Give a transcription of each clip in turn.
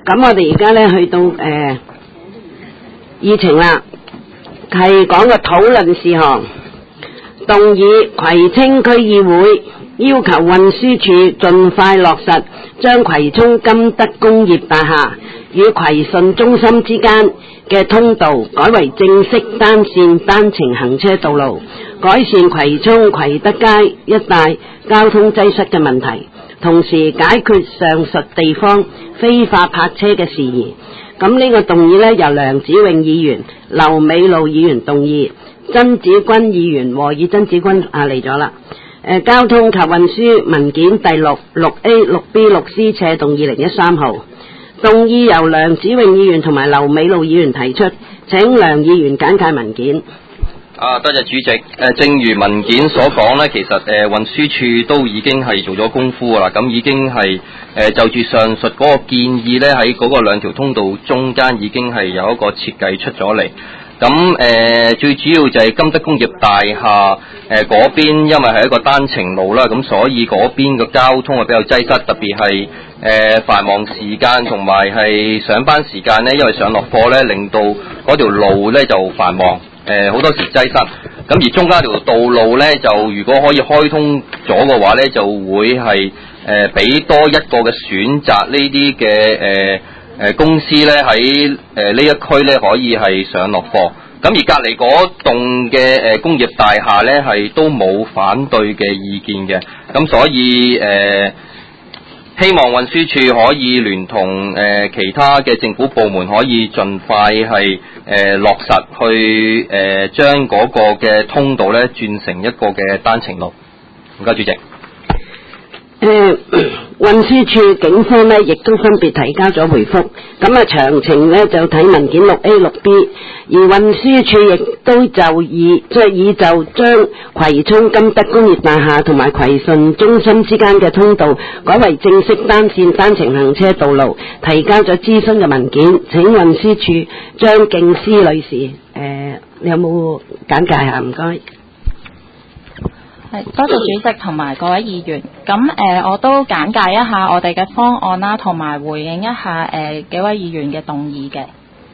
咁我哋而家咧去到議程啦，係講個討論事項，動議葵青區議會要求運輸署盡快落實將葵涌金德工業大廈與葵順中心之間嘅通道改為正式單線單程行車道路，改善葵涌葵德街一帶交通擠塞嘅問題，同時解決上述地方非法泊車嘅事宜。咁呢個動議呢，由梁子穎議員、劉美露議員動議，曾子君議員和議曾子君嚟咗啦。交通及運輸文件第6、6A、6B、6C 斜動2013號，動議由梁子穎議員同埋劉美露議員提出，請梁議員簡介文件。 多謝主席。正如文件所講呢，其實運輸署都已經係做咗功夫啦，咁已經係就住上述嗰個建議呢，喺嗰個兩條通道中間已經係有一個設計出咗嚟。咁最主要就係金德工業大廈嗰邊，因為係一個單程路啦，咁所以嗰邊嘅交通係比較擠塞，特別係繁忙時間同埋係上班時間呢，因為上落課呢，令到嗰條路呢就繁忙，好多時擠塞。咁而中間條道路呢，就如果可以開通咗嘅話呢，就會係俾多一個嘅選擇呢啲嘅公司咧喺呢一區咧可以係上落貨，咁而隔離嗰棟嘅工業大廈咧係都冇反對嘅意見嘅，咁所以希望運輸署可以聯同其他嘅政府部門可以盡快係落實去將嗰個嘅通道咧轉成一個嘅單程路。唔該，主席。 運輸署警方呢亦都分別提交咗回覆，咁啊詳情呢就睇文件 6A、6B， 而運輸署亦都已就將葵涌金德工業大廈同埋葵順中心之間嘅通道改為正式單線單程行車道路，提交咗諮詢嘅文件，請運輸署張敬思女士，你有冇簡介下？唔該。 係，多謝主席同埋各位議員。咁我都簡介一下我哋嘅方案啦，同埋回應一下幾位議員嘅動議嘅。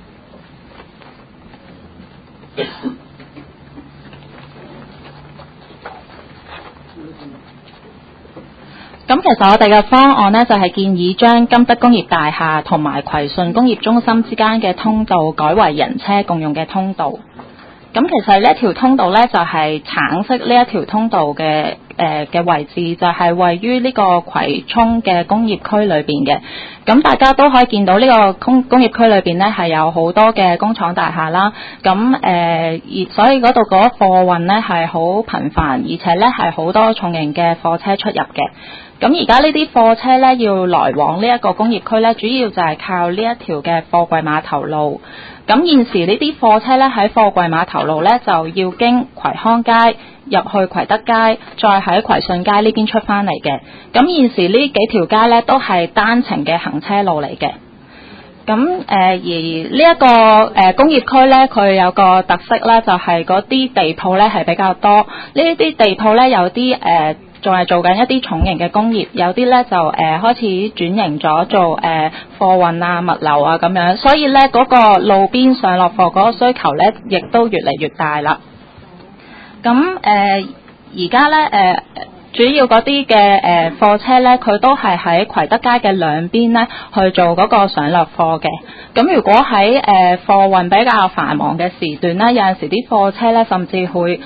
咁其實我哋嘅方案呢，就係建議將金德工業大廈同埋葵順工業中心之間嘅通道改為人車共用嘅通道。咁其實呢一條通道呢，就係橙色呢一條通道嘅位置，就係位於呢個葵涌嘅工業區裏邊嘅。咁大家都可以見到呢個工業區裏邊呢，係有好多嘅工廠大廈啦。咁所以嗰度嗰貨運呢係好頻繁，而且呢係好多重型嘅貨車出入嘅。咁而家呢啲貨車呢，要來往呢一個工業區呢，主要就係靠呢一條嘅貨櫃碼頭路。咁現時呢啲貨車呢，喺貨櫃碼頭路呢，就要經葵康街入去葵德街，再喺葵順街呢邊出返嚟嘅。咁現時呢幾條街呢，都係單程嘅行車路嚟嘅。咁而呢一個工業區呢，佢有個特色呢，就係嗰啲地鋪呢係比較多。呢啲地鋪呢，有啲仲係做緊一啲重型嘅工業，有啲咧就開始轉型咗做貨運啊、物流啊咁樣，所以咧嗰個路邊上落貨嗰個需求咧，亦都越嚟越大啦。咁而家咧主要嗰啲嘅貨車咧，佢都係喺葵德街嘅兩邊咧去做嗰個上落貨嘅。咁如果喺貨運比較繁忙嘅時段咧，有陣時啲貨車咧甚至會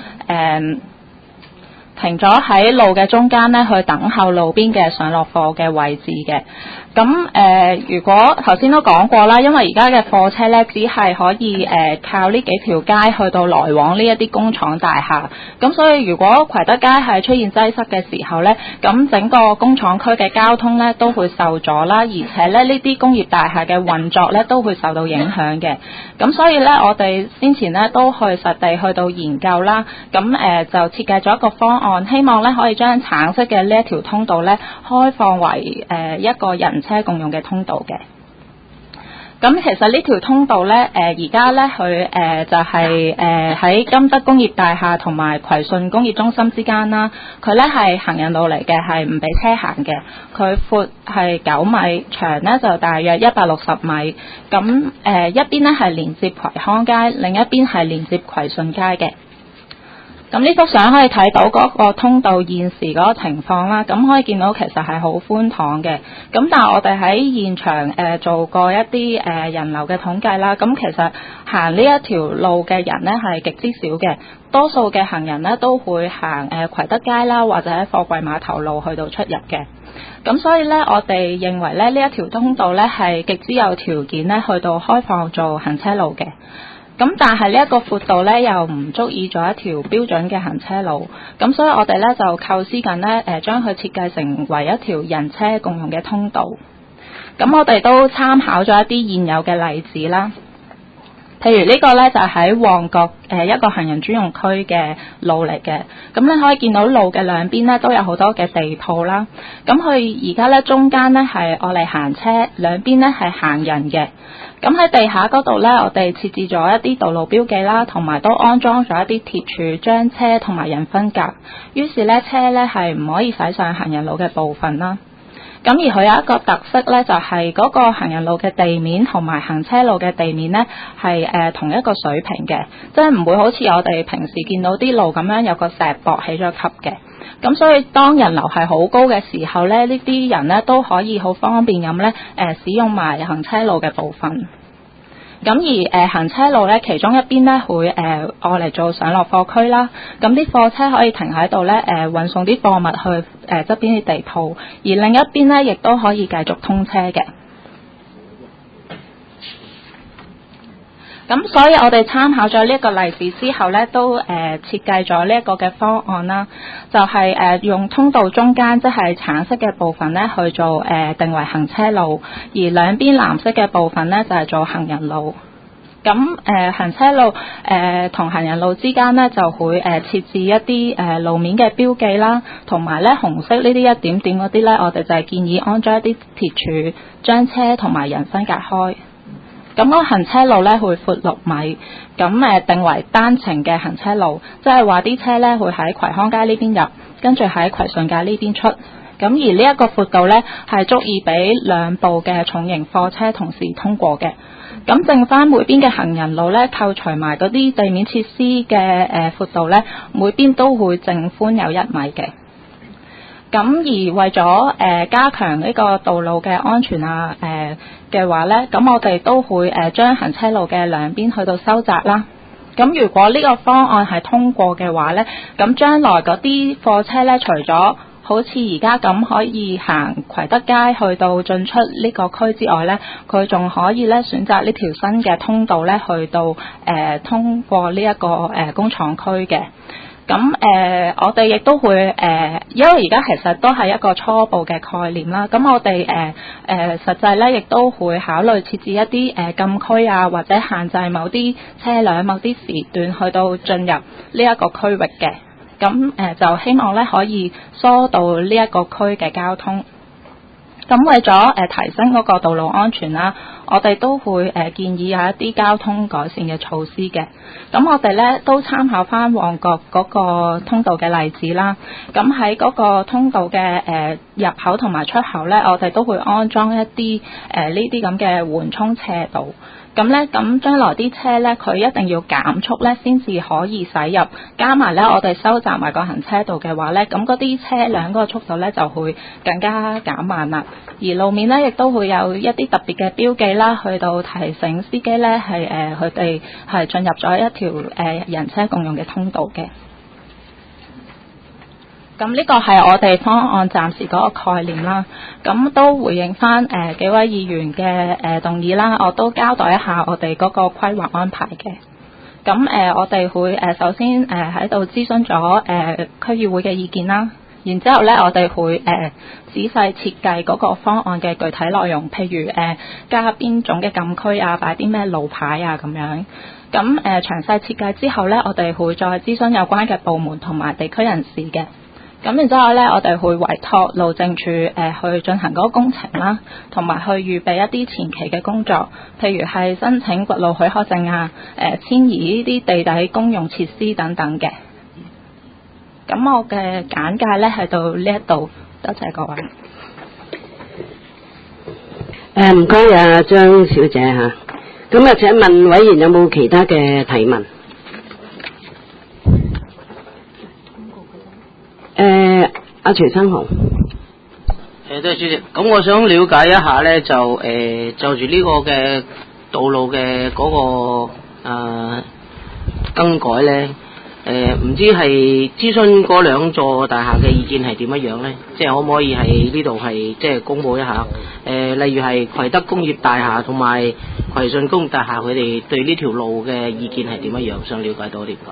停咗喺路嘅中間咧，去等候路邊嘅上落貨嘅位置嘅。咁如果頭先都講過啦，因為而家嘅貨車咧，只係可以靠呢幾條街去到來往呢一啲工廠大廈。咁所以如果葵德街係出現擠塞嘅時候咧，咁整個工廠區嘅交通咧都會受阻啦，而且咧呢啲工業大廈嘅運作咧都會受到影響嘅。咁所以咧，我哋先前咧都去實地去到研究啦，咁就設計咗一個方案，希望咧可以將橙色嘅呢一條通道咧開放為一個人車共用嘅通道嘅。 咁其實呢條通道咧，而家咧佢就係喺金德工業大廈同埋葵順工業中心之間啦。佢咧係行人路嚟嘅，係唔俾車行嘅。佢闊係9米，長咧就大約160米。咁一邊咧係連接葵康街，另一邊係連接葵順街嘅。咁呢幅相可以睇到嗰個通道現時嗰個情況啦，咁可以見到其實係好寬敞嘅。咁但係我哋喺現場做過一啲人流嘅統計啦，咁其實行呢一條路嘅人呢係極之少嘅，多數嘅行人呢都會行葵德街啦，或者貨櫃碼頭路去到出入嘅。咁所以呢，我哋認為咧呢一條通道呢係極之有條件呢去到開放做行車路嘅。咁但係呢一個闊度咧又唔足以做一條標準嘅行車路，咁所以我哋咧就構思緊咧將佢設計成為一條人車共用嘅通道。咁我哋都參考咗一啲現有嘅例子啦，譬如呢個咧就喺旺角一個行人專用區嘅路嚟嘅。咁你可以見到路嘅兩邊咧都有好多嘅地鋪啦。咁佢而家咧中間咧係愛嚟行車，兩邊咧係行人嘅。咁喺地下嗰度咧，我哋設置咗一啲道路標記啦，同埋都安裝咗一啲鐵柱將車同埋人分隔。於是咧車咧係唔可以駛上行人路嘅部分啦。咁而佢有一個特色咧，就係嗰個行人路嘅地面同埋行車路嘅地面咧係同一個水平嘅，即係唔會好似我哋平時見到啲路咁樣有個石壆起咗級嘅。咁所以當人流係好高嘅時候咧，呢啲人咧都可以好方便咁咧使用埋行車路嘅部分。咁而行車路咧，其中一邊咧會愛嚟做上落貨區啦。咁啲貨車可以停喺度咧運送啲貨物去側邊啲地鋪，而另一邊咧亦都可以繼續通車嘅。咁所以我哋參考咗呢一個例子之後咧，都設計咗呢一個嘅方案啦，就係用通道中間即係橙色嘅部分咧去做定為行車路，而兩邊藍色嘅部分咧就係做行人路。咁行車路同行人路之間咧就會設置一啲路面嘅標記啦，同埋咧紅色呢啲一點點嗰啲咧，我哋就係建議安裝一啲鐵柱將車同埋人分隔開。咁個行車路咧會闊6米，咁定為單程嘅行車路，即係話啲車咧會喺葵康街呢邊入，跟住喺葵順街呢邊出。咁而呢一個闊度咧係足以俾2部嘅重型貨車同時通過嘅。咁剩翻每邊嘅行人路咧，扣除埋嗰啲地面設施嘅闊度咧，每邊都會淨寬有1米嘅。咁而為咗加強呢個道路嘅安全嘅話咧，咁我哋都會將行車路嘅兩邊去到收窄啦。咁如果呢個方案係通過嘅話咧，咁將來嗰啲貨車咧，除咗好似而家咁可以行葵德街去到進出呢個區之外咧，佢仲可以咧選擇呢條新嘅通道咧去到通過呢一個工廠區嘅。咁我哋亦都會因為而家其實都係一個初步嘅概念啦。咁我哋實際咧亦都會考慮設置一啲禁區啊，或者限制某啲車輛、某啲時段去到進入呢一個區域嘅。咁就希望咧可以疏導呢一個區嘅交通。咁為咗提升嗰個道路安全啦，我哋都會建議有一啲交通改善嘅措施嘅。咁我哋咧都參考翻旺角嗰個通道嘅例子啦。咁喺嗰個通道嘅入口同埋出口咧，我哋都會安裝一啲呢啲咁嘅緩衝斜道。咁咧，咁將來啲車咧，佢一定要減速咧，先至可以駛入。加埋咧，我哋收窄埋個行車道嘅話咧，咁嗰啲車輛嗰個速度咧就會更加減慢啦。而路面咧，亦都會有一啲特別嘅標記啦，去到提醒司機咧係佢哋係進入咗一條人車共用嘅通道嘅。咁呢個係我哋方案暫時嗰個概念啦，咁都回應翻幾位議員嘅動議啦，我都交代一下我哋嗰個規劃安排嘅。咁我哋會首先喺度諮詢咗區議會嘅意見啦，然之後咧我哋會仔細設計嗰個方案嘅具體內容，譬如加邊種嘅禁區啊，擺啲咩路牌啊咁樣。咁詳細設計之後咧，我哋會再諮詢有關嘅部門同埋地區人士嘅。 咁然之後咧，我哋會委託路政署去進行嗰個工程啦，同埋去預備一啲前期嘅工作，譬如係申請掘路許可證啊、遷移呢啲地底公用設施等等嘅。咁我嘅簡介咧係到呢一度，多謝各位。 唔該啊，張小姐嚇。咁啊，請問委員有冇其他嘅提問？阿徐生雄。 多謝主席。咁我想了解一下咧，就住呢個嘅道路嘅嗰個更改咧，唔知係諮詢嗰兩座大廈嘅意見係點樣咧？即係可唔可以喺呢度係即係公佈一下？例如係葵德工業大廈同埋葵順工業大廈，佢哋對呢條路嘅意見係點樣？想了解多啲。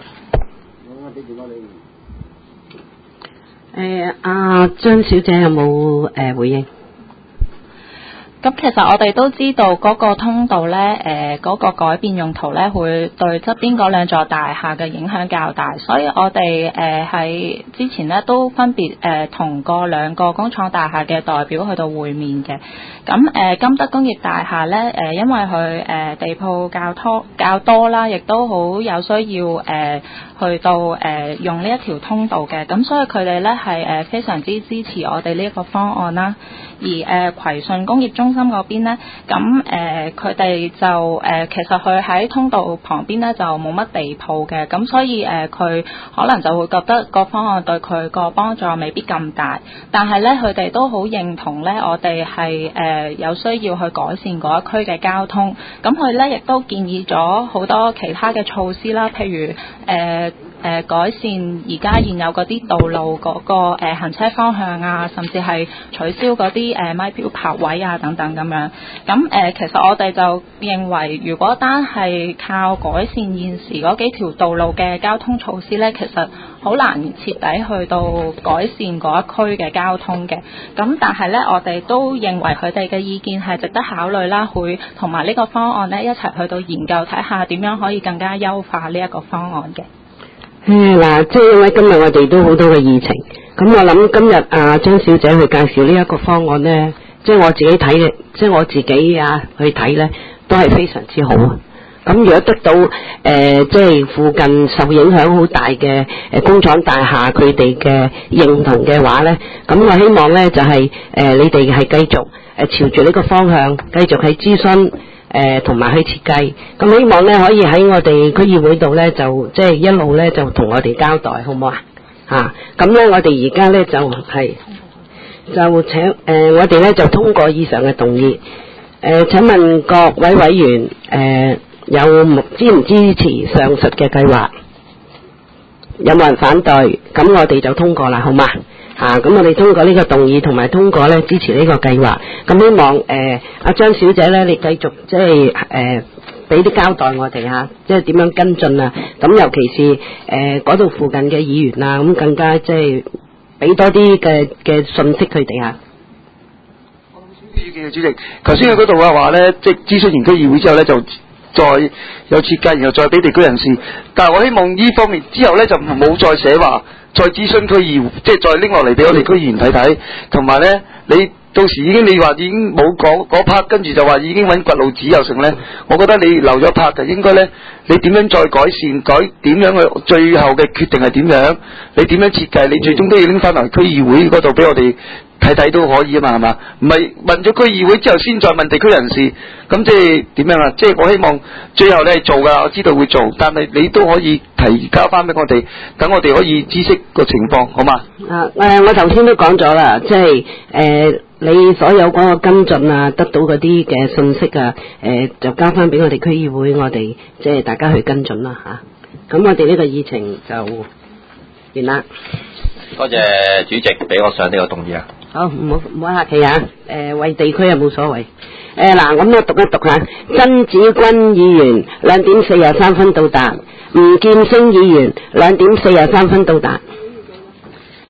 阿張小姐有冇回應？ 咁其實我哋都知道嗰個通道咧，嗰個改變用途咧，會對側邊嗰兩座大廈嘅影響較大，所以我哋喺之前咧都分別同過兩個工廠大廈嘅代表去到會面嘅。咁金德工業大廈咧，因為佢地鋪較多啦，亦都好有需要去到用呢一條通道嘅，咁所以佢哋咧係非常之支持我哋呢一個方案啦。而葵順工業中心嗰邊咧，咁佢哋就其實佢喺通道旁邊咧就冇乜地鋪嘅，咁所以佢可能就會覺得個方案對佢個幫助未必咁大，但係咧佢哋都好認同咧，我哋係有需要去改善嗰一區嘅交通，咁佢咧亦都建議咗好多其他嘅措施啦，譬如改善而家現有嗰啲道路嗰個行車方向啊，甚至係取消嗰啲咪錶泊位啊等等咁樣。咁其實我哋就認為，如果單係靠改善現時嗰幾條道路嘅交通措施咧，其實好難徹底去到改善嗰一區嘅交通嘅。咁但係咧，我哋都認為佢哋嘅意見係值得考慮啦，會同埋呢個方案咧一齊去到研究睇下點樣可以更加優化呢一個方案嘅。 嗱，即係因為今日我哋都好多嘅議程，咁我諗今日張小姐去介紹呢一個方案呢，即係我自己睇嘅，即係我自己去睇呢，都係非常之好啊！咁如果得到即係附近受影響好大嘅工廠大廈佢哋嘅認同嘅話呢，咁我希望呢就係你哋係繼續朝住呢個方向繼續去諮詢。同埋去設計，咁希望咧可以喺我哋區議會度咧就即係一路咧就同我哋交代，好唔好啊？咁咧我哋而家咧就係就請我哋咧就通過以上嘅動議。請問各位委員支唔支持上述嘅計劃？有冇人反對？咁我哋就通過啦，好嘛？咁我哋通過呢個動議同埋通過咧支持呢個計劃，咁希望阿張小姐咧，你繼續即係俾啲交代我哋即係點樣跟進啊？咁尤其是嗰度附近嘅議員啊，咁更加即係俾多啲嘅信息佢哋我冇意見嘅主席，頭先佢嗰度嘅話咧，即係諮詢完區議會之後咧，就再有設計，然後再俾地區人士。但係我希望呢方面之後咧就冇再寫話。再諮詢區議會，即係再拎落嚟俾我哋區議員睇睇，同埋咧，你到時你話已經冇嗰 part， 跟住就話已經揾掘路紙又成咧，我覺得你留咗 part 嘅，應該咧，你點樣再改善，點樣去最後嘅決定係點樣？你點樣設計？你最終都要拎翻嚟區議會嗰度俾我哋睇睇都可以啊嘛，係嘛？唔係問咗區議會之後先再問地區人士，咁即係點樣啊？即係我希望最後你係做㗎，我知道會做，但係你都可以提交翻俾我哋，等我哋可以知悉個情況，好嘛？ 我頭先都講咗啦，即係你所有嗰個跟進啊，得到嗰啲嘅信息啊，就交翻俾我哋區議會，我哋即係大家去跟進啦嚇。咁我哋呢個議程就完啦。 多謝主席俾我上呢個動議啊！ 好，唔好客氣啊！為地區又冇所謂。嗱，咁我讀一讀下。曾子君議員2點43分到達，吳劍星議員2點43分到達。